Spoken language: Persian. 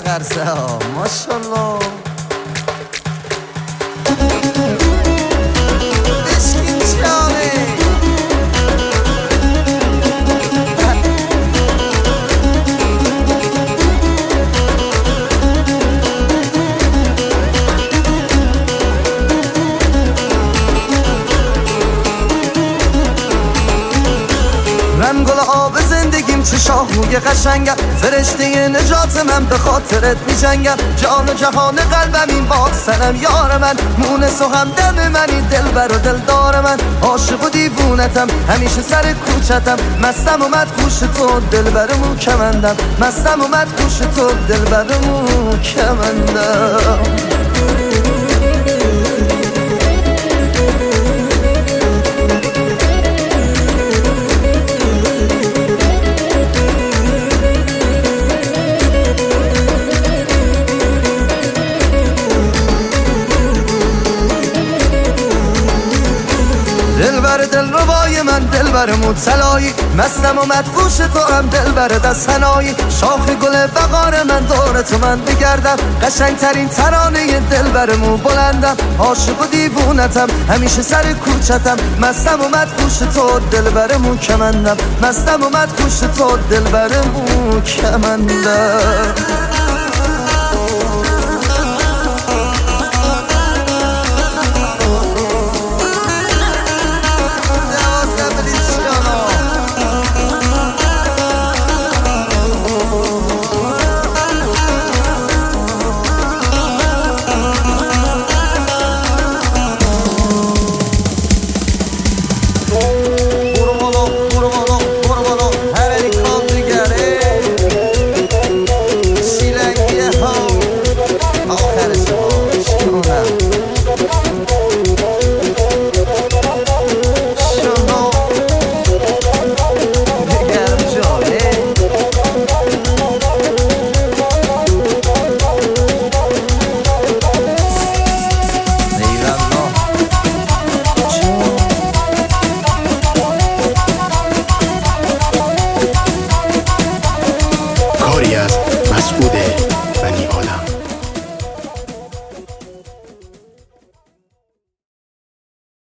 قرصه ها ماشالله. عشقی جانه من گل آب زندگیم چه شاهوی قشنگم، فرشته نجات من به خاطرت می جنگم. جان و جهان قلبم این باد سنم یار من، مونس و همدم منی دلبر و دلدار من. عاشق و دیوونتم همیشه سر کوچتم، مستم و مدهوش تو دلبرمو کمندم، مستم و مدهوش تو دلبرمو کمندم. دلبر دل ربای من دلبر مبتلایی، مستم و مدهوش تو هم دلبر دست حنایی. شاخ گل بقار من دور تو من بگردم، قشنگترین ترانه دلبرمو بلندم. عاشق و دیوونتم همیشه سر کوچتم، مستم و مدهوش تو دلبرمو کمندم، مستم و مدهوش تو دلبرمو کمندم.